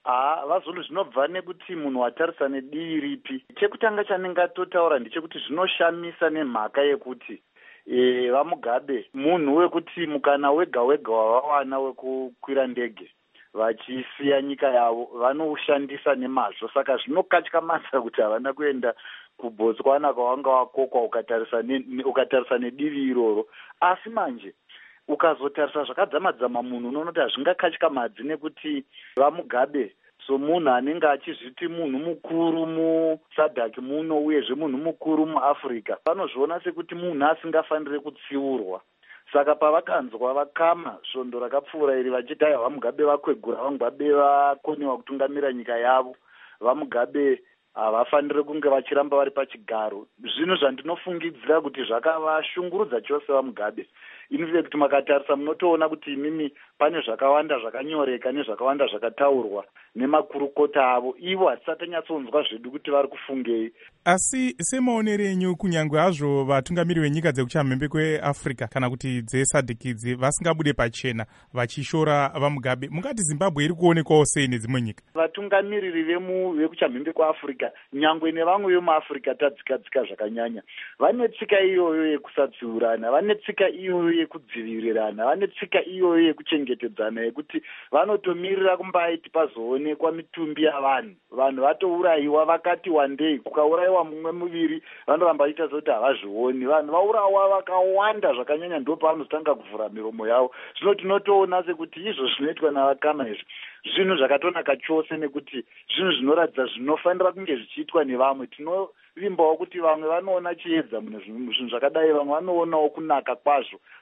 vazulu zvinobva nekuti munhu watarisa nedivi ripi. Chekutanga chanenge atotaura ndechekuti zvinoshamisa nemhaka yekuti vaMugabe munhu wekuti mukana wega wega wavawana wekukwira ndege vachisiya nyika yavo vanoushandisa nemazvo, saka zvinokatyamadza kuti havana kuenda kuBotswana kwavanga vakokwa ukatarisa nedivi iroro. Asi manje ukazotarisa zvakadzamadzama munhu unoona kuti hazvingakatyamadzi nekuti vaMugabe somunhu anenge achizviti munhu mukuru muSADC muno uyezve munhu mukuru muAfrica vanozviona sekuti munhu asingafaniri kutsiurwa. Saka pavakanzwa vakama svondo rakapfuura iri vachiti hai vaMugabe vakwegura, vaMugabe vakoniwa kutungamira nyika yavo, vaMugabe havafaniri kunge vachiramba vari pachigaro. Zvinhu zvandinofungidzira kuti zvakavashungurudza chose vaMugabe. Infact makatarisa munotoona kuti imimi pane zvakawanda zvakanyoreka nezvakawanda zvakataurwa nemakurukota avo. Ivo hatisati tanyatsonzwa zvedu kuti vari kufungei. Asi semaonero enyu kunyangwe hazvo vatungamiri venyika dzekuchamhembe kweAfrica kana kuti dzeSADC idzi vasingabude pachena vachishora vaMugabe, mungati Zimbabwe iri kuonekwawo sei nedzimwe nyika? Vatungamiriri vekuchamhembe kweAfrica nyangwe nevamwe vemuAfrica tadzikadzika zvakanyanya vane tsika iyoyo yekusatsiurana, vane tsika iyoyo yekudzivirirana, vane tsika iyoyo yekuchengetedzana yekuti vanotomirira kumbaiti pazoonekwa mitumbi yavanhu, vanhu vatourayiwa vakati wandei, kukaurayiwa mumwe muviri vanoramba vaita sekuti havazvioni, vanhu vaurawa vakawanda zvakanyanya ndo pavanotanga kuvhura miromo yavo. Zvino tinotoona sekuti izvo zvinoitwa navakama izvi zvinhu zvakatonaka chose nekuti zvinhu zvinoratidza zvinofanira kunge zvichiitwa nevamwe. Tinovimbawo kuti vamwe vanoona chiedza munhu zvinhu zvakadai, vamwe vanoonawo kunaka kwazvo.